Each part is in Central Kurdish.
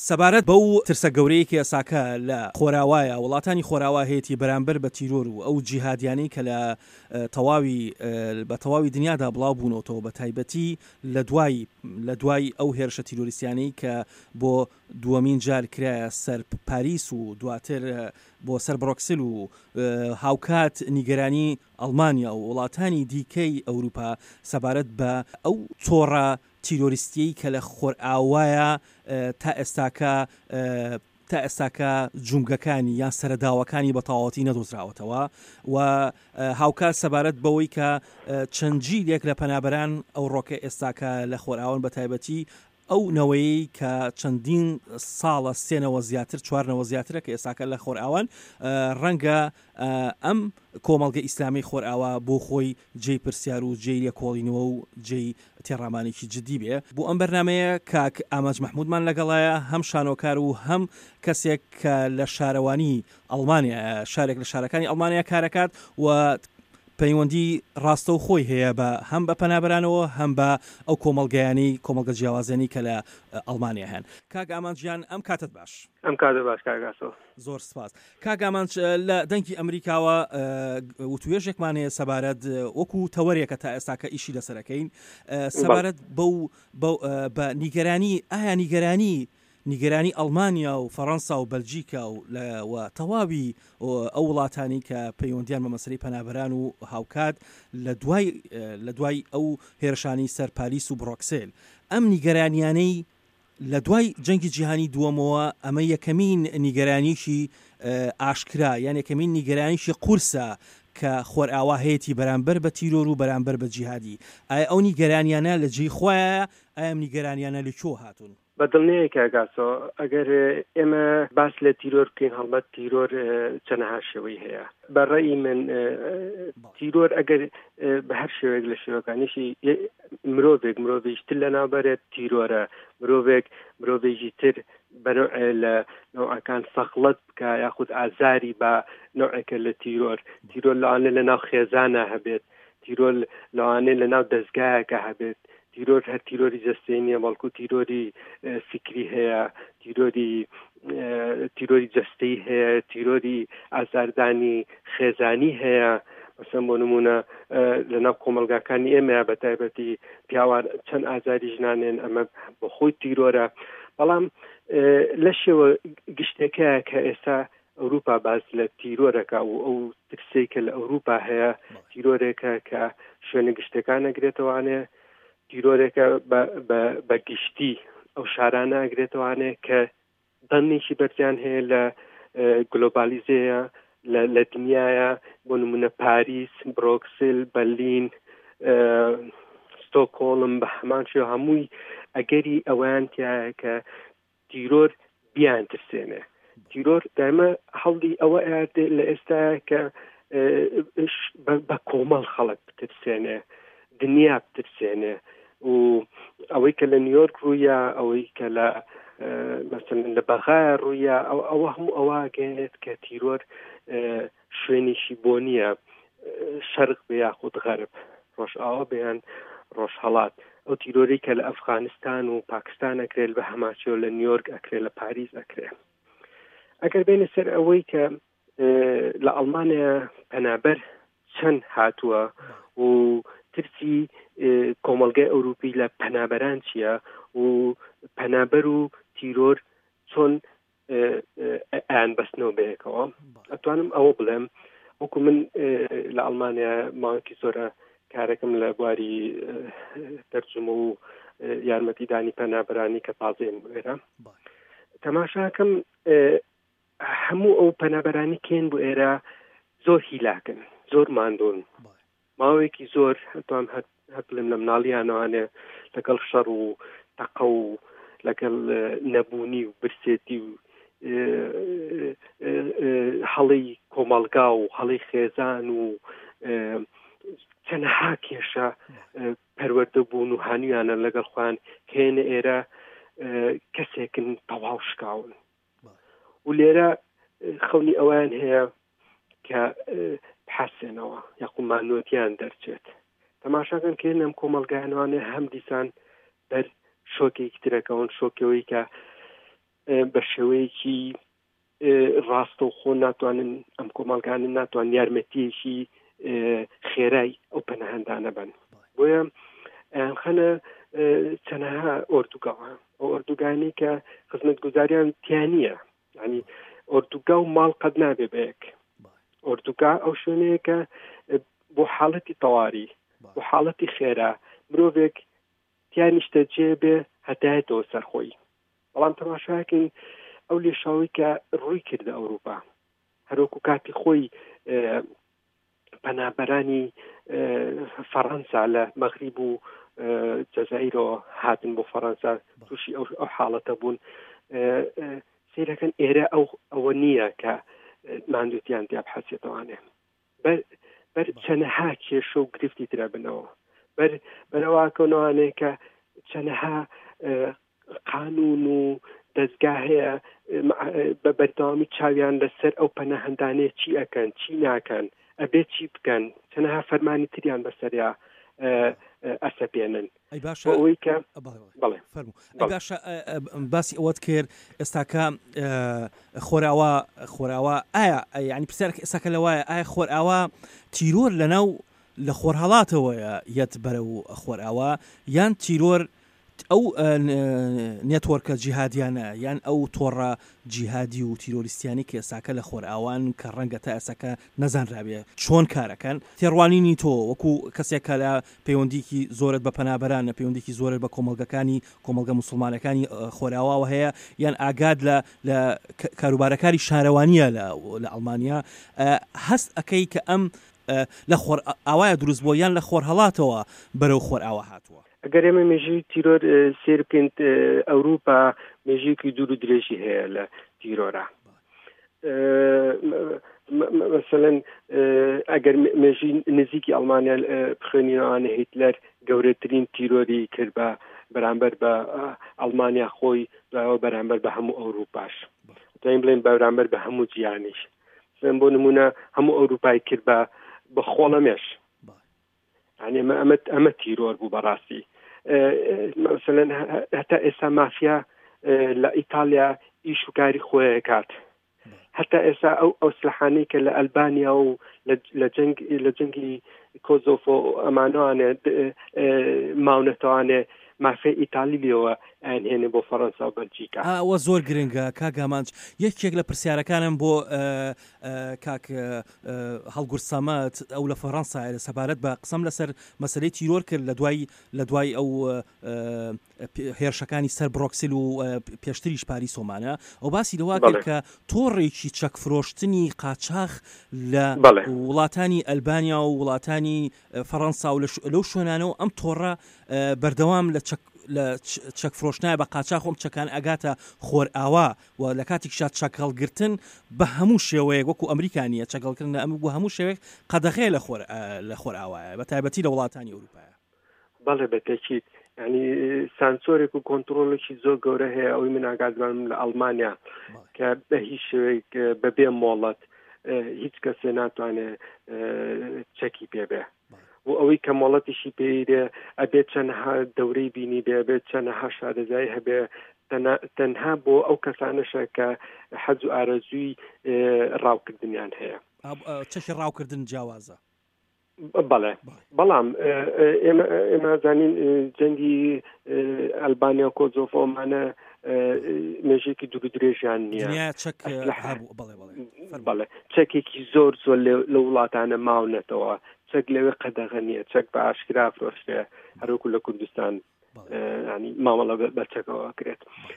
سەبارەت بەو ترسە گەورەیە کە ئێساکە لە خۆراوایە وڵاتانی خۆراوا هەیەی بەرامبەر بە تیرۆر و ئەو جیهادیانەی کە لە تەواوی دنیادا بڵاو بوونەوە بە تایبەتی لە دوای ئەو هێرشە تیرۆریستیانەی کە بۆ دووەمین جار کرایە سەر پاریس و دواتر بۆ سەر بڕۆکسل و هاوکات نیگەرانی ئەڵمانیا و وڵاتانی دیکەی ئەوروپا سەبارەت بە ئەو چۆڕە تیرۆریستیی کە لە خۆرئاوایە تا ئێستاکە جومگەکانی یان سەرەداوەکانی بە تەواوەتی نەدۆزراوەتەوە و هاوکات سەبارەت بەوەی کە چەندجیلێک لە پەنابەران ئەو ڕۆکە ئێستاکە لە خۆرئاون بە تایبەتی ئەو نەوەی کە چەندین ساڵە سێنەوە زیاتر چوارنەوە زیاترە کە ئێستاکە لە خۆرئاوان ڕەنگە ئەم کۆمەڵگە ئیسلامی خۆرئاوا بۆ خۆی جێی پرسیار و جێی لێکۆڵینەوە و جێی تێڕامانێکی جدی بێ بۆ ئەم بەرنامەیە کاک ئاماج مەحموودمان لەگەڵایە هەم شانۆکار و هەم کەسێک کە لە شارەوانی ئەڵمانیا شارێک لە شارەکانی ئەڵمانیا کارەکات و پەیوەندی ڕاستە و خۆی هەیە بە هەم بە پەنابەرانەوە هەم بە ئەو کۆمەڵگە جیاوازێنی کە لە ئەڵمانیا هەن. کاک ئامانجیان ئەم کاتت باش. ئەم کاتت باش کاگاسەوە. زۆر سپاس. کاک ئامانج لە دەنگی ئەمریکاوە وتوێژێکمان هەیە سەبارەت وەکو تەوەرێکە تا ئێستاکە ئیشی لەسەرەکەی سەبارەت بە نیگەرانی ئایا نیگەرانی ئەڵمانیا و فەڕەنسا و بەلجیکا و تەواوی ئەو وڵاتانی کە پەیوەندیان بە مەسەلەی پەنابەران و هاوکات لە دوای ئەو هێرشانی سەر پاریس و بڕۆکسل ئەم نیگەرانیانەی لە دوای جەنگی جیهانی دووەمەوە ئەمە یەکەمین نیگەرانیشی ئاشکرا یان یەکەمین نیگەرانیشی قورسە کە خۆرئاوا هەیەی بەرامبەر بە تیرۆر و بەرامبەر بە جیهادی. ئایا ئەو نیگەرانیانە لە جێی خۆیە ئایا نیگەرانیانە لەکوێ هاتوون؟ بەدڵنیەیە کاگاسەوە ئەگەر ئێمە باس لە تیرۆر بکەین هەڵبەت تیرۆر چەندەها شێوەی هەیە. بەڕێی من تیرۆر ئەگەر بە هەر شێوەیەک لە شێوەکانیشی مرۆڤێکی تر لە ناوبەرێت تیرۆرە مرۆڤێکی تر بەنوع لە نوعەکان فەخڵەت بکە یاخود ئازاری بە نوعێکە لە تیرۆر لەوانێ لە ناو خێزانە هەبێت تیرۆر لەوانێ لە ناو دەستگایەکە هەبێت تیرۆر هەر تیرۆری جەستەی نییە بەڵکو تیرۆری فکری هەیە تیرۆری جەستەی هەیە تیرۆری ئازاردانی خێزانی هەیە مەسەڵەن بۆ نمونە لە ناو کۆمەلگاکانی ئێمەیە بە تایبەتی پیاوان چەند ئازاری ژنانێن ئەمە بە خۆی تیرۆرە بەڵام لە شێوە گشتێکەیە کە ئێستا ئەوروپا باز لە تیرۆرەکە و ئەو ترسەی کە لە ئەوروپا هەیە تیرۆرێکە کە شوێنە گشتەکان ئەگرێتەوانێ تیرۆرێکە بە گشتی ئەو شارانە ئەگرێتەوانێ کە دەنێکی بەرزیان هەیە لە گلۆبالیزەیە لە دنیاە بۆ نمونە پاریس بڕۆکسل بەرلین ستۆکۆڵم بە هەمان شێوە هەمووی ئەگەری ئەویان تایە کە تیرۆر بیان ترسێنێ تیرۆر دایمە هەڵی ئەوە ئاردێ لە ئێستاە کە بە کۆمەڵ خەڵک بترسێنێ دنیا بترسێنێ و ئەوەی کە لە نیویۆرک ڕوویە ئەوەی کە لە مەسەڵەن لە بەغایە ڕوویە ئەوە هەموو ئەوە گەێنێت کە تیرۆر شوێنیشی بۆ نییە شەرق بە یاخود غەرب ڕۆژئاوا بەیان ڕۆژهەڵات ئەو تیرۆری کە لە ئەفغانستان و پاکستان ئەکرێت بە هەماچۆ لە نیویۆرک ئەکرێت لە پاریس ئەکرێت ئەگەر بینە سەر ئەوەی کە لە ئەڵمانیا پەنابەر چەند هاتووە و ترسی کۆمەڵگەی ئەوروپی لە پەنابەران چییە و پەنابەر و تیرۆر چۆن ئایان بەستنەوە بەیەکەوە ئەتوانم ئەوە بڵێم وەکو من لە ئەڵمانیا ماوەیەکی زۆرە کارەکەم لە بواری تەرجمە و یارمەتیدانی پەنابەرانی کە تازەیەم بێرە تەماشاکەم هەموو ئەو پەنابەرانی کێن بۆ ئێرە زۆر هیلاکن زۆر ماندۆن ماوەیەکی زۆر هەتوان هەر بڵێم لە مناڵیانەوانێ لەگەڵ شەڕ و تەقە و لەگەڵ نەبوونی و برسێتی و هەڵی کۆمەڵگا و هەڵی خێزان و چەندەها کێشە پەروەردە بوون و هانویانە لەگەڵ خوان کێنە ئێرە کەسێکن تەواو شکاون و لێرە خەونی ئەوان هەیە کە بحەسێنەوە یاخود مانوەتیان دەرچێت تەماشاکەن کە ئەم کۆمەڵگایانوانێ هەم دیسان بەر شۆکێکی ترەکەون شۆکەوەی کە بە شێوەیەکی ڕاستە و خۆ ناتوانن ئەم کۆمەڵگانە ناتوان یارمەتیەکی خێرای ئەو پەناهەندانە بن. بۆیە خەنە چەندەها ئۆردوگاوە ئەو ئۆردوگانی کە خزمەتگوزاریان تیانە، ینی ئۆردوگا و ماڵ قەت نابێ بەیەک. ئۆردوگا ئەو شوێنەیە کە بۆ حاڵەتی تەواری بۆ حاڵەتی خێرا مرۆڤێک تیانیشتە جێ بێ هەتایەتەوە سەرخۆی. بەڵام تەماشاکەین ئەو لێشاوی کە ڕووی کردە ئەوروپا، هەروەکو کاتی خۆی پەنابەرانی فەڕەنسا لە مەغریب و جەزائیرەوە هاتن بۆ فەڕەنسا تووشی ئەو حاڵەتە بوون. سیرەکەن ئێرە ئەوە نییە کە ماندووتیان تیا بحەسێتەوانێ، بەر چەندەها کێشە و گرفتی ترە بنەوە، بەرەواکەونەوانەیە کە چەندەها قانون و دەستگا هەیە بە بەردەوامی چاویان لەسەر ئەو پەناهەندانەیە چی ئەکەن چی ناکەن، ئەبێ چی بکەن، چەندەها فەرمانی تریان بەسەریا ئەسەپێنن. ئەوەی کە باشە باسی ئەوەت کرد ئێستاکە خۆراوە ئایا ینی پرسیارێک ئێستاکە لەوایە ئایا خۆراوە تیرۆر لە خۆرهەڵاتەوەیە یەت بەرە و خۆراوە یان تیرۆر ئەو نێتوەرکە جیهادیانە یان ئەو تۆڕە جیهادی و تیرۆریستیانی کە ئێساکە لە خۆرئاوان کە ڕەنگە تا ئێساکە نەزانرابێ چۆن کارەکەن تێڕوانینی تۆ وەکو کەسێکە لە پەیوەندیکی زۆرت بە پەنابەران لە پەیوەندیکی زۆرت بە کۆمەڵگە موسڵمانەکانی خۆرئاواوە هەیە یان ئاگاد لە کاروبارەکاری شارەوانیە لە ئەڵمانیا هەست ئەکەی کە ئەم لە خۆرئاوایە دروست بۆ یان لە خۆرهەڵاتەوە بەرەو خۆرئاوە هاتووە؟ ئەگەر ئێمە مێژووی تیرۆر سێر بکەین ئەوروپا مێژوویەکی دوور و درێژی هەیە لە تیرۆرە. مەسەلەن ئەگەر مێژووی نزیکی ئەڵمانیا بخوێنینەوانە هیتلەر گەورەترین تیرۆری کرد بە بەرامبەر بە ئەڵمانیا خۆی دوایەوە بەرامبەر بە هەموو ئەوروپاش دایم بڵێن بەرامبەر بە هەموو جیانیش بۆ نمونە هەموو ئەوروپای کرد بە خۆڵەمێش. يعني أما تيرور بو براسي مثلا حتى إسا مافيا لإيطاليا إيشو كاري خوية كات حتى إسا أو سلحاني كالألبانيا أو لجنجي كوزوفو أمانواني ماونتواني مافيا إيطالي ليوه ئەن هێنێ بۆ فەڕەنسا و بەلجیکا. ئەوە زۆر گرنگە کاگامانج. یەکێک لە پرسیارەکانم بۆ کاک هەڵگورد سەمەد ئەو لە فەڕەنسا سەبارەت بە قسەم لەسەر مەسەلەی تیرۆر کرد لە دوای ئەو هێرشەکانی سەر بڕۆکسل و پێشتریش پاریسۆمانە ئەو باسی لەوا کرد کە تۆڕێکی چەکفرۆشتنی قاچاق لە وڵاتانی ئەلبانیا و وڵاتانی فەڕەنسا و لەو شوێنانەوە ئەم تۆڕە بەردەوام لە چەکفرۆشتنای بە قاچاق خۆم چەکان ئەگاتە خۆرئاوا و لە کاتێکشا چەکەڵگرتن بە هەموو شێوەیەک وەکو ئەمریکانیە چەکەڵکردن ئەم بۆ هەموو شێوەیەک قەدەغەیە لە خۆرئاوایە بە تایبەتی لە وڵاتانی ئەوروپایە. بەڵێ بەتەکید ینی سانسۆرێک و کۆنتڕۆلێکی زۆر گەورە هەیە ئەوەی من ئاگادارم لە ئەڵمانیا کە بە هیچ شێوەیەک بەبێ مۆڵەت هیچ کەسێ ناتوانێت چەکی پێبێ و ئەوەی کە مۆڵەتیشی پێیرێ ئەبێت چەندەها دەورەی بینی بێ ئەبێت چەندەها شارەزایی هەبێ تەنها بۆ ئەو کەسانەشە کە حەز و ئارەزووی ڕاوکردنیان هەیە. چەکی ڕاوکردن جیاوازە. بەڵێ بەڵام ئێمە زانین جەنگی ئەلبانیا و کۆزۆڤۆمانە مێژێکی دوور درێژیان نییە بەڵێ چەکێکی زۆر لە وڵاتانە ماونەتەوە چەک لەوێ قەدەغە نییە چەک بە ئاشکرا فرۆشتێ هەروەکو لە کوردستان ینی مامەڵە بە چەکەوە کرێت.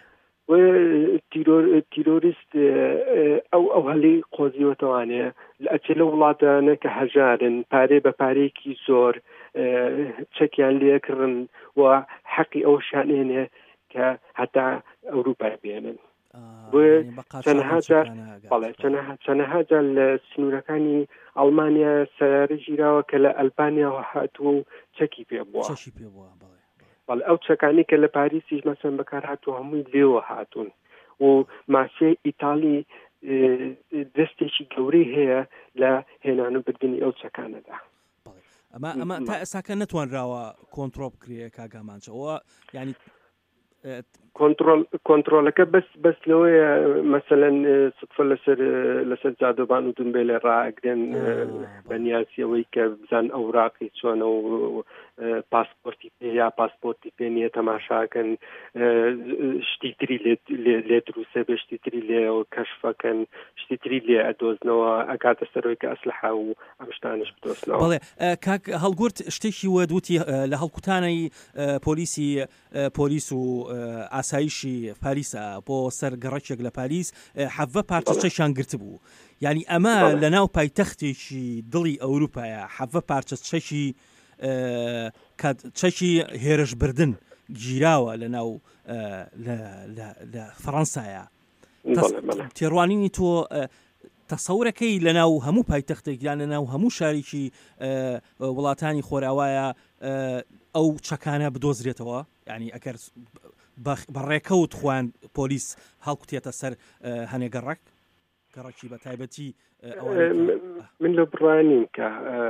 تیرۆریست ئەو هەلی قۆزیوەتەوانێ ئەچێ لە وڵاتانە کە هەژارن پارێ بە پارەیەکی زۆر چەکیان لێکڕن و حەقی ئەو شانێنێ کە هەتا ئەوروپای بێنن. چەندەها جار لە سنوورەکانی ئەڵمانیا سەیارە ژیراوە کە لە ئەلبانیاوە هاتووە و چەکی پێ بووە. بەڵێ ئەو چەکانی کە لە پاریسیش مەسەن بەکار هاتووە هەمووی لێوە هاتوون و ماسیای ئیتالی دەستێکی گەورەی هەیە لە هێنان و بردننی ئەو چەکانەدا. ئەمە تا ئێساکە نەتوانراوە کۆنتڕۆل بکرێ کاگامانچەوە ینی کۆنتترۆلەکە بەس لەوەیە مەسەەن سفە لەسەر جادۆبان و دنبێلێ ڕائگرێن بەنیازیەوەی کە بزان ئەوراقی چۆنە و پاسپۆرتی پێ یا پاسپۆرتی پێ نیە تەماشاکەن شتی تری لێ دروسە بێ شتی تری لێ کەشفەکەن شتی تری لێ ئەدۆزنەوە ئەکاتە سەرۆی کە ئەسلحە و ئەم شتانش بدۆستنەوە. بەڵێ کاک هەڵگورت شتێکی وەدوتی لە هەڵکوتانەی پۆلیس و ئاسایشی پاریسە بۆ سەر گەڕەکێک لە پاریس حەڤە پارچەچەشان گرت بوو، یعنی ئەمە لە ناو پایتەختێکی دڵی ئەوروپایە حەڤە پارچەچەشی هێرش بردن گیراوە لە ناو لە فەڕەنسایە. تێڕوانینی تۆ تەسەورەکەی لە ناو هەموو پایتەختێک یان لە ناو هەموو شارێکی وڵاتانی خۆراوایە ئەو چەکانە بدۆزرێتەوە، یعنی ئەگەر بەڕێکەوت خوان پۆلیس هەڵکوتێتە سەر هەنێ گەڕێکی بە تایبەتی من لە بڕانیم کە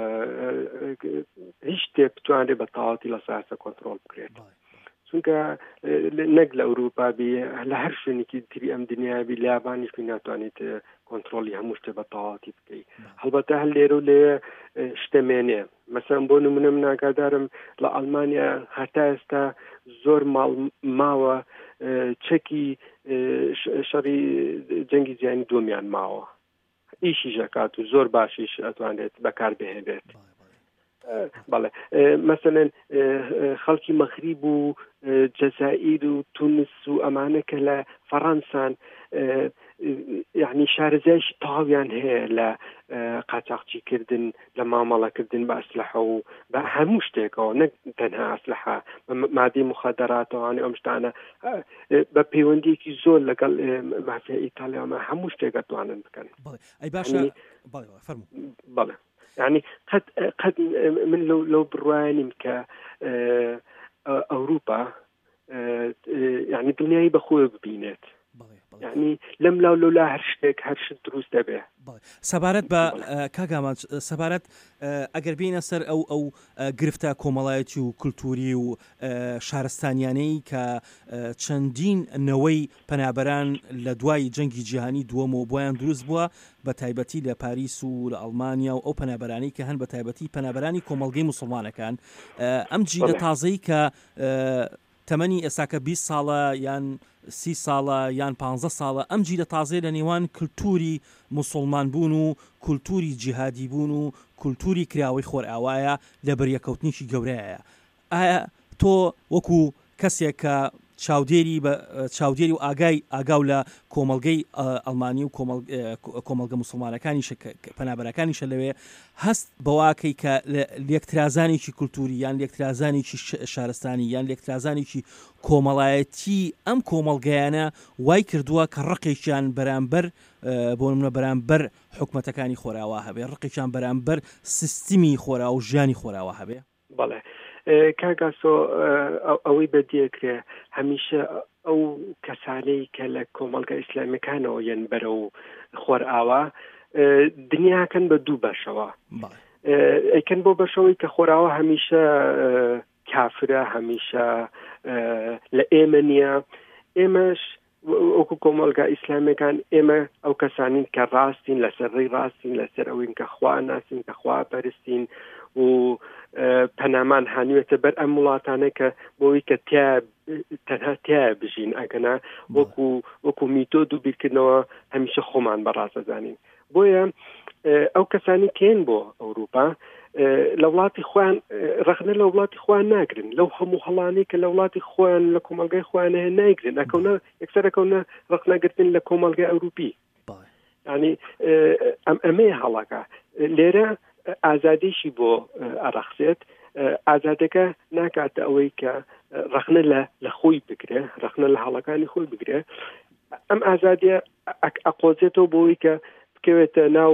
هیچ شتێک بتوانێت بە تەواوەتی لە ساسە کۆنتترۆل بکرێت، چونکە نەک لە ئەوروپا بێ لە هەر شوێنێکی تری ئەم دنیابی لە یابانیشی ناتوانێت کۆنتترۆلی هەموو شتێ بە تەواوەتی بکەیت. هەڵبەتە هەر لێرە و لێ شتەمێنێ، مەسەڵەن بۆ نمونە من ئاگادارم لە ئەڵمانیا هەتا ئێستا زۆر ماڵ ماوە چەکی شەڕی جەنگی جیهانی دووەمیان ماوە، ئیشی ژەکات و زۆر باشیش ئەتوانێت بەکار بهێنرێت. بەڵێ مەسەلەن خەڵکی مەغریب و جەزائیر و تونس و ئەمانە کە لە فەڕەنسان یعنی شارەزایشی تەواویان هەیە لە قاچاقچیکردن لە مامەڵەکردن بە ئەسلحە و بە هەموو شتێکەوە، نەک تەنها ئەسلحە مادەی مخەدەراتەوەوانی ئەم شتانە بە پەیوەندیەکی زۆر لەگەڵ مافیا ئیتالیاوە هەموو شتێک دەتوانن بکەن. بەڵێ يعني قد من لو بڕوانیم کە ئەوروپا يعني دنیای بەخۆی ببینێت، يعني لەم لا هەر شتێک هەر شت دروست دەبێ. سەبارەت بە کاگامان سەبارەت ئەگەر بینە سەر ئەو گرفتە کۆمەڵایەتی و کولتوری و شارستانیانەی کە چەندین نەوەی پەنابەران لە دوای جەنگی جیهانی دووەمەوە بۆیان دروست بووە، بە تایبەتی لە پاریس و لە ئەڵمانیا و ئەو پەنابەرانی کە هەن بە تایبەتی پەنابەرانی کۆمەڵگەی موسڵمانەکان ئەم جیلە تازەی کە تەمەنی ئێساکە 20 ساڵە یان 30 ساڵە یان 15 ساڵە، ئەم جیلە تازەی لە نێوان کولتوری موسڵمان بوون و کولتوری جیهادی بوون و کولتوری کراوەی خۆرئاوایە لە بەریەکەوتنیشی گەورەیە. ئایا تۆ وەکو کەسێک کە چاودێری و ئاگاو لە کۆمەڵگەی ئەڵمانی و کۆمەڵگە موسڵمانەکانی پەنابەرەکانیشە لەوێ هەست بەواکەی کە لێکترازانێکی کولتوری یان لێکترازانێکی شارستانی یان لێکترازانێکی کۆمەڵایەتی ئەم کۆمەڵگەیانە وای کردووە کە ڕقێکیان بەرامبەر بۆ نمونە بەرامبەر حکومەتەکانی خۆراوا هەبێ، ڕقێکیان بەرامبەر سیستمی خۆرا و ژیانی خۆراوا هەبێ. بەڵێ کاگاسۆ ئەوەی بەدیەکرێ هەمیشە ئەو کەسانەی کە لە کۆمەڵگە ئیسلامەکانەوە یەن بەرە و خۆرئاوا دنیاکەن بە دوو بەشەوە، ئەیکەن بۆ بەشەوەی کە خۆراوە هەمیشە کافرە، هەمیشە لە ئێمە نییە، ئێمەش وەکو کۆمەڵگە ئیسلامەکان ئێمە ئەو کەسانین کە ڕاستین لەسەر ڕاستین لەسەر ئەوین کە خوا ناسین کە خوا پەرستین و پەنامان هانوێتە بەر ئەم وڵاتانە کە بۆی کە تەنها تیا بژین ئەگەنا وەکو میتۆد و بیرکردنەوە هەمیشە خۆمان بەڕاستەزانین. بۆیە ئەو کەسانی کێن بۆ ئەوروپا لە وڵاتی خۆیان ڕخنە لە وڵاتی خۆیان ناگرن، لەو هەموو هەڵانەی کە لە وڵاتی خۆیان لە کۆمەڵگەی خۆیان هەیە نایگرن، ئەکەونە یەکسەرەکەونە ڕخنەگرتن لە کۆمەڵگەی ئەوروپی. ینی ئەمەیە هەڵەکە لێرە ئازادیشی بۆ ئەڕەخسێت، ئازادەکە ناکاتە ئەوەی کە ڕخنە لە خۆی بگرێ، ڕخنە لە هەڵەکانی خۆی بگرێ، ئەم ئازادیە ئەقۆزێتەوە بۆی کە بکەوێتە ناو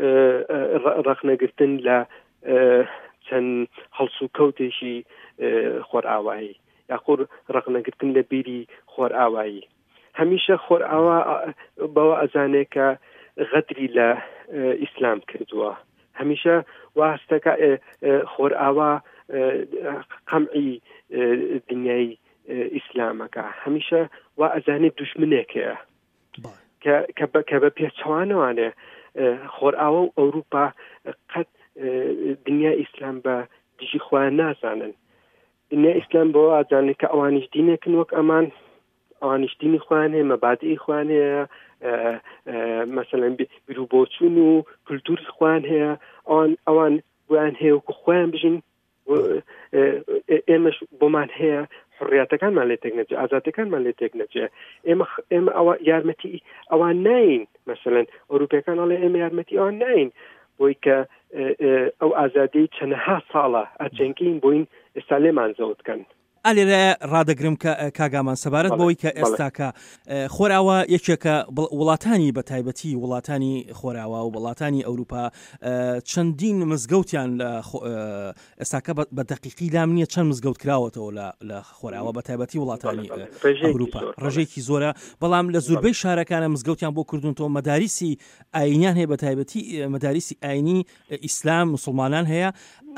ڕخنەگرتن لە چەند هەڵس و کەوتێکی خۆرئاوایی یاخۆر ڕخنەگرتن لە بیری خۆرئاوایی. هەمیشە خۆرئاوا بەوە ئەزانێت کە غەدری لە ئیسلام کردووە، هەمیشە واستەکە خۆرئاوا قەمعی دنیای ئیسلامەکە هەمیشە وا ئەزانێت دوژمنێک هەیە کە بە پێچەوانەوانێ خۆرئاوە و ئەوروپا قەت دنیا ئیسلام بە دژی خۆیان نازانن دنیا ئیسلام بۆ ئازانێت کە ئەوانیش دینێکن وەک ئەمان ئەوانیش دینی خۆیان هەیە مەبادئی خۆیان هەیە مەسەڵەن بیرروبۆچوون و کولتوری خۆیان هەیە ئەوان بۆیان هەیە وەکو خۆیان بژین ئێمەش بۆمان هەیە حڕیاتەکانمان لێ تێک نەچێ ئازادیەکانمان لێ تێک نەچێ ئێمە ئەوە یارمەتی ئەوان ناین مەسەڵەن ئەوروپیەکان ئەڵێ ئێمە یارمەتی ئەوان ناین بۆی کە ئەو ئازادی چەندەها ساڵە ئەجەنگین بۆین ئێستا لێمان زەوتکەن ئالێرە ڕادەگرم کاگامان سەبارەت بەوەی کە ئێستاکە خۆراوە یەکێکە وڵاتانی بە تایبەتی وڵاتانی خۆراوە و وڵاتانی ئەوروپا چەندین مزگەوتیان لە ئێستاکە بە دەقیقی لام نییە چەند مزگەوت کراوەتەوە لە خۆراوە بە تایبەتی وڵاتانی ئەوروپا ڕێژێکی زۆرە بەڵام لە زۆربەی شارەکانە مزگەوتیان بۆ کردوونەوە مەداریسی ئاینیان هەیە بە تایبەتی مەداریسی ئاینی ئیسلام مسلمانان هەیە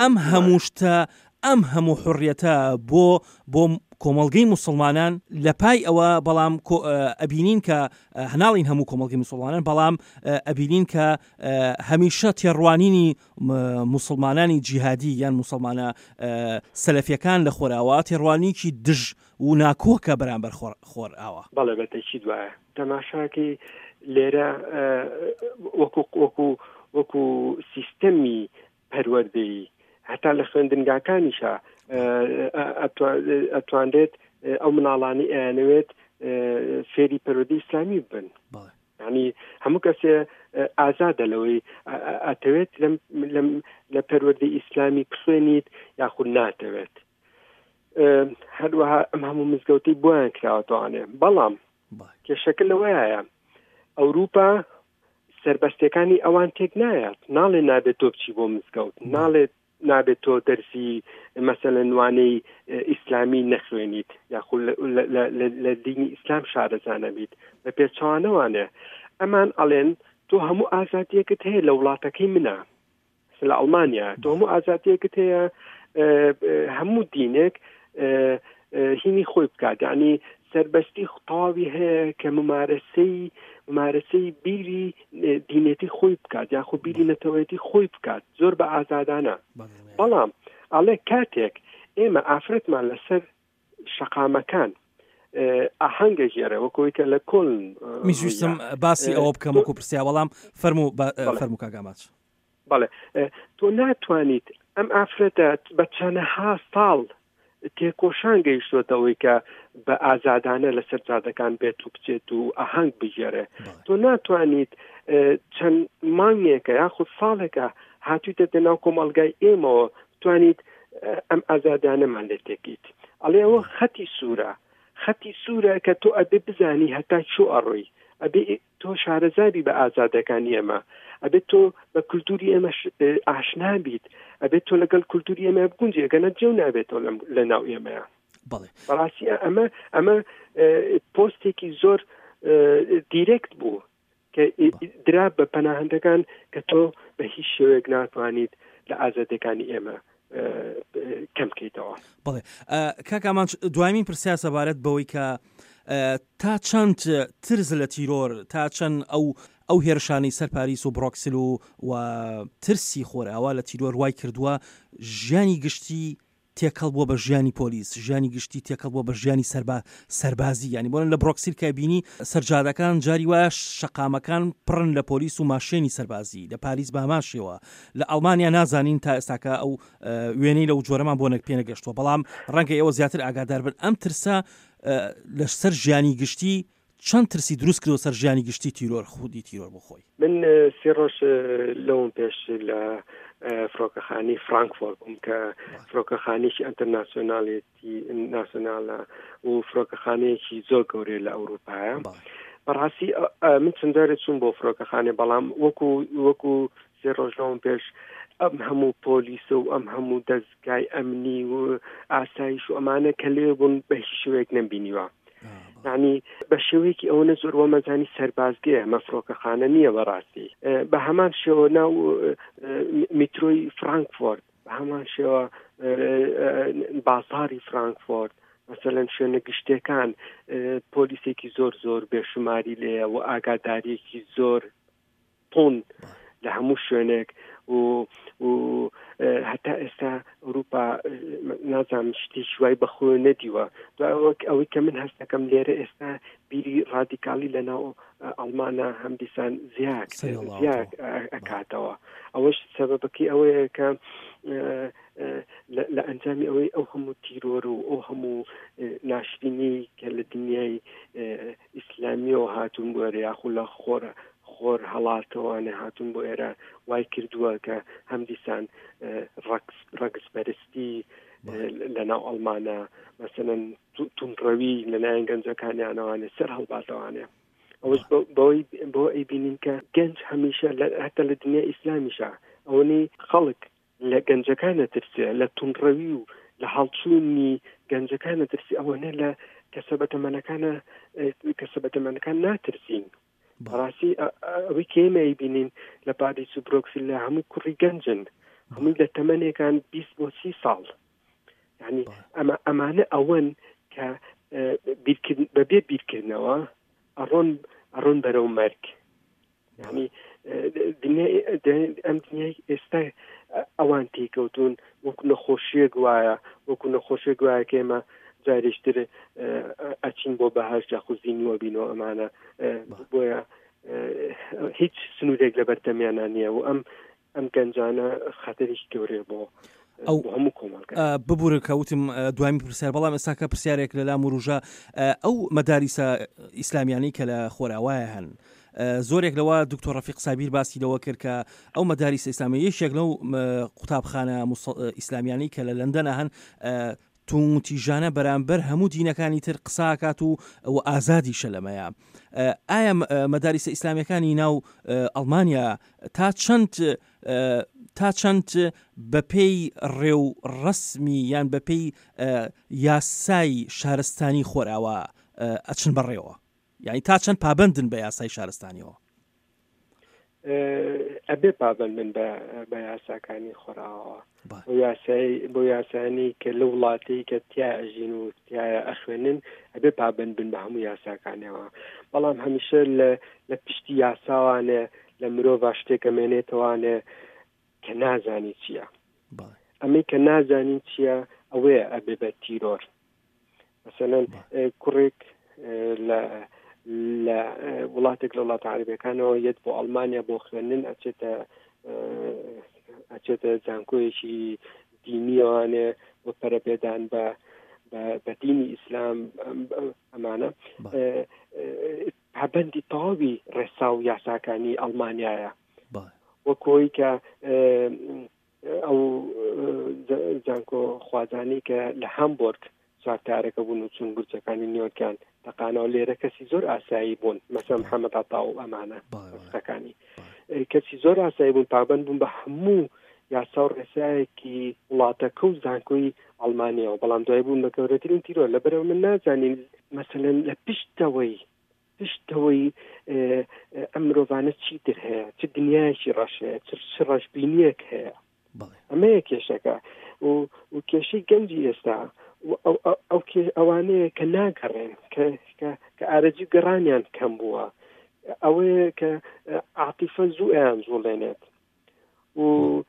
ئەم هەموو حڕیەتە بۆ کۆمەڵگەی مسلمانان لە پای ئەوە بەڵام ئەبینین کە هەناڵین هەموو کۆمەڵگەی مسلمانان بەڵام ئەبینین کە هەمیشە تێڕوانینی مسلمانانی جیهادی یان مسلمانە سەلەفیەکان لە خۆراوە تێڕوانیکی دژ و ناکۆکە بەرامبەر خۆراوە بەڵێ بەتەکی دوایە تەماشاکەی لێرە وەکو سیستەمی پەروەردەیی هەتا لە خوێندنگاکانیشە ئەتوانرێت ئەو مناڵانی ئەیانەوێت فێری پەروەردەی ئیسلامی بن ینی هەموو کەسێ ئازادە لەوەی ئەتەوێت لە پەروەردەی ئیسلامی بخوێنیت یاخود ناتەوێت هەروەها ئەم هەموو مزگەوتی بۆیان کراوەتەوانێ بەڵام کێشەکە لەوەیە ئەوروپا سەربەستەکانی ئەوان تێک نایەت ناڵێ نابێت تۆ بچی بۆ مزگەوت نابێت تۆ دەرسی مەسەلەن وانەی ئیسلامی نەخوێنیت یاخود لە دینی ئیسلام شارەزانە بیت بە پێچەوانەوانێ ئەمان ئەڵێن تۆ هەموو ئازادیەکەت هەیە لە وڵاتەکەی منە لە ئەڵمانیا تۆ هەموو ئازادیەکەت هەیە هەموو دینێک هینی خۆی بکات یعنی سەربەستی تەواوی هەیە کە ممارەسەی بیری دینێتی خۆی بکات یاخود بیری نەتەوەیەتی خۆی بکات زۆر بە ئازادانە بەڵام ئەڵێ کاتێک ئێمە ئافرەتمان لەسەر شەقامەکان ئاهەنگە ژێرە وەکەوەی کە لە کۆلن میشویستم باسی ئەوە بکەم وەکو پرسیا بەڵام فەرموو کاگاماچ بەڵێ تۆ ناتوانیت ئەم ئافرەتە بە چەندەها ساڵ تێکۆشان گەیشتۆتەوەی کە بە ئازادانە لە سەرجادەکان بێت و بچێت و ئاهەنگ بژێرێ تۆ ناتوانیت چەند مانگێکە یاخود ساڵێکە هاتوویتە ناو کۆمەڵگای ئێمەوە توانیت ئەم ئازادانەمان لێ تێکیت ئەڵێ ئەوە خەتی سوورە کە تۆ ئەبێ بزانی هەتا چۆ ئەڕۆی ئەبێ تۆ شارەزاری بە ئازادەکانی ئێمە ئەبێت تۆ بە کولتوری ئێمە ئاشنا بیت ئەبێت تۆ لەگەڵ کولتوری ئێمە بگونجێ گەنە جێو نابێتەوە لە ناو ئێمەیە بەڕاستی ئەمە پۆستێکی زۆر دیرێکت بوو کە درا بە پەناهەندەکان کە تۆ بە هیچ شێوەیەک ناتوانیت لە ئازادەکانی ئێمە کەم بکەیتەوە. بەڵێ کاکامان دوایمین پرسیار سەبارەت بەوەی کە تا چەند ترس لە تیرۆر تا چەند ئەو هێرشانەی سەر پاریس و بڕۆکسل و ترسی خۆراوە لە تیرۆر وای کردووە ژیانی گشتی تێکەڵ بووە بە ژیانی پۆلیس ژیانی گشتی تێکەڵ بووە بە ژیانی سەربازی ینی بۆن لە بڕۆکسیل کە بینی سەرجادەکان جاری وایە شەقامەکان پڕن لە پۆلیس و ماشێنی سەربازی لە پاریس باماشەوە لە ئەڵمانیا نازانین تا ئێستاکە ئەو وێنەی لەو جۆرەمان بۆ پێ نەگەشتووە بەڵام ڕەنگە ئێوە زیاتر ئاگادار بن ئەم ترسە لەسەر ژیانی گشتی چەند ترسی دروست کردەوە سەر ژیانی گشتی تیرۆر خودی تیرۆر بۆ خۆی من سێ ڕۆژ لەوم پێش لە فڕۆکەخانی فرانکفۆرت بووم کە فرۆکەخانێکی ئەنتەرناسیۆناڵێتی ناسیۆناڵە و فرۆکەخانەیەکی زۆر گەورەی لە ئەوروپایە بەڕاستی من چەند جارێک چووم بۆ فرۆکەخانێ بەڵام وەکو سێ ڕۆژ لەوم پێش ئەم هەموو پۆلیسە و ئەم هەموو دەستگای ئەمنی و ئاسایش و ئەمانە کە لێ بوون بە هیچ شێوەیەک نەمبینیوە یعنی بە شێوەیەکی ئەوەنە زۆر وەمەزانی سەربازگەیە مەفرۆکەخانە نییە بەڕاستی بە هەمان شێوە ناو میترۆی فرانکفۆرت بە هەمان شێوە بازاری فرانکفۆرت مثلا شوێنە گشتەکان پۆلیسێکی زۆر بێشماری لێە و ئاگاداریەکی زۆر تۆن لە هەموو شوێنێک و هەتا ئێستا ئەوروپا نازانم شتی شوای بەخۆ نەدیوە ئەوەی کە من هەست دەکەم لێرە ئێستا بیری ڕادیکالی لەناو ئەڵمانە هەم دیسان زیاد ئەکاتەوە ئەوەش سەبەبەکەی ئەوەیە کە لە ئەنجامی ئەوەی ئەو هەموو تیرۆر و ئەو هەموو ناشرینی کە لە دنیای ئیسلامیەوە هاتوون بۆ ئێرە یاخو لە خۆر هەڵاتەوانە هاتوون بۆ ئێرە وای کردووە کە هەم دیسان ڕەگز بەرزتی لەناو ئەڵمانە مەسەلەن تونڕەوی لەلایەن گەنجەکانیانەوانێ سەر هەڵباتەوانێ ئەوەش بۆ ئەی بینین کە گەنج هەمیشە هەتا لە دنیا ئیسلامیشە ئەوەی خەڵک لە گەنجەکانە ترسێ لە تونڕەوی و لە هەڵچوونی گەنجەکانە ترسی ئەوەنە لە کەسەبەتەمەنەکان ناترسین بەڕاستی ئەوەی کێمەی بینین لە پاریس و برۆکسل لە هەمووی کوڕی گەنجن هەمووی لە تەمەنێکان 20 بۆ 30 ساڵ یعنی ئەمانە ئەوەن کە بەبێ بیرکردنەوە ئەڕۆن بەرەو مەرگ یعنی ئەم دنیای ئێستا ئەوان تێکەوتون وەکو نەخۆشیەک وایە کە ئێمە جارێشتر ئەچین بۆ بەهەش یاخو زینوە بینەوە ئەمانە بۆیە هیچ سنوورێک لە بەردەمیانە نییە و ئەم گەنجانە خەتەریش گەورەیە بۆ هەموو کۆمەڵگە ببوورە کەوتم دوامی پرسیار بەڵام ئێستا کە پرسیارێک لە لام و ڕوژە ئەو مەداریسە ئیسلامیانی کە لە خۆراوایە هەن زۆرێک لەوە دکتۆر ڕەفیق سابیر باسی لەوە کرد کە ئەو مەداریسە ئیسلامی یەکێک لەو قوتابخانە ئیسلامیانی کە لە لەندەنە هەن تونتیژانە بەرامبەر هەموو دینەکانی تر قساکات و ئازادیشە لەمەیە ئایا مەداریسە ئیسلامیەکانی ناو ئەڵمانیا تا چەند بەپێی ڕێو ڕسمی یان بەپێی یاسای شارستانی خۆراوە ئەچن بەڕێوە یعنی تا چەند پابندن بە یاسای شارستانیەوە ئەبێ پابند من بە یاساکانی خۆراوە بۆ یاسانی کە لە وڵاتی کە تیا ئەژین و تایە ئەخوێنن ئەبێ پابند بن بە هەموو یاساکانەوە بەڵام هەمیشە لە پشتی یاساوانێ لە مرۆڤ شتێکە مێنێتەوانێ کە نازانی چییە ئەمەی کە نازانی چییە ئەوەیە ئەبێ بە تیرۆر مەسەلەن کوڕێک لە وڵاتێک لە وڵاتە عەرەبیەکانەوە یەت بۆ ئەڵمانیا بۆ خوێندن ئەچێتە زانکۆیەکی دینیەوانێ بۆ پەرەپێدان بە دینی ئیسلام ئەمانە پابەندی تەواوی ڕێسا و یاساکانی ئەڵمانیایە وەکۆی کە ئەو زانکۆ خوازانی کە لە هامبۆرگ ساکتارەکە بوون و چون گورجەکانی نیویۆرکیان تەقانەوە لێرە کەسی زۆر ئاسایی بوون مەسەڵەن محەممەد عەتا و ئەمانە ڕستەکانی کەسی زۆر ئاسایی بوون پابەند بوون بە هەموو یاسا و ڕێسایەکی وڵاتەکە و زانکۆی ئەڵمانیەوە بەڵام دوای بوون بە گەورەترین تیرۆر لەبەرەوە من نازانین مەسەلەن لە پشتەوەی ئەم مرۆڤانە چیتر هەیە چ دنیایەکی ڕەشەیە چ ڕەشبینیەک هەیە ئەمەیە کێشەکە و کێشەی گەنجی ئێستا ئەوانەیە کە ناگەڕێن کە ئارەجی گەڕانیان کەم بووە ئەوەیە کە عاتیفە زوو زوڵێنێت و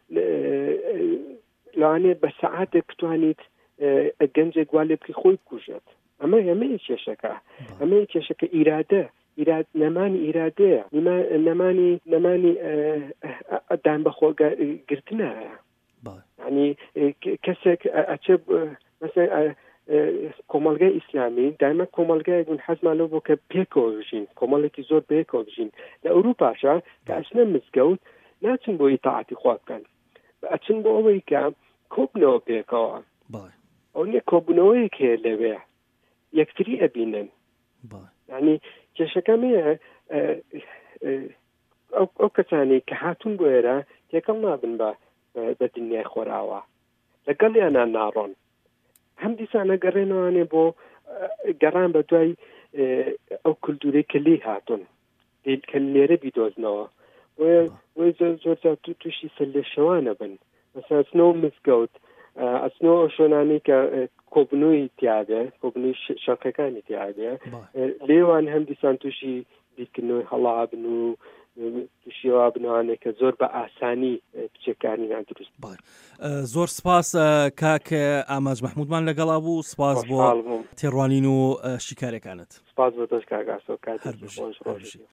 لەوانێ بە سەعاتێک بتوانیت گەنجێک وا لێ بکەی خۆی بکوژێت ئەمەیە کێشەکە ئەمەیە کێشەکە نەمانی ئیرادەیە نەمانی دان بەخۆ گرتنایە ینی کەسێک ئەچێ مثلا کۆمەلگای ئیسلامی دایما کۆمەلگای بوون حەزمان لەو بۆ کە پێکەوە بژین کۆمەڵێکی زۆر پێکەوە بژین لە ئەوروپاشە کە ئەچنە مزگەوت ناچن بۆ ئیتاعەتی خوا بکەن ئەچن بۆ ئەوەی کە کۆبنەوە پێکەوە ئەو نیە کۆبوونەوەیەک هەیە لەوێ یەکتری ئەبینن ینی کێشەکەمەیە ئەو کەسانی کە هاتوون بۆ ئێرە تێکەڵ نابن بە دنیای خۆراوە لەگەڵ یانان ناڕۆن هەم دیسانە گەڕێنەوانێ بۆ گەڕان بە دوای ئەو کولتورەی کە لێ هاتوون کە لێرە بیدۆزنەوە زۆر تووشی سەر لێ شەوانە بن مەسەڵەن مزگەوت ئەچنەوە شوێنانی کە کۆبنەوەی تیاابێ کۆبنەوەی شەقەکانی تیاابێ لێوان هەم دیسان تووشی بیرکردنەوەی هەڵابن و تووشیەوە بنوانێت کە زۆر بە ئاسانی بچێکارنیان دروست. زۆر سپاس کاک ئاماج مەحموودمان لەگەڵا بوو، سپاس بۆ تێڕوانین و شیکارەکانت. سپاس بۆ تۆش کاک ئاسۆ، کاتت بەخۆش ڕۆژی.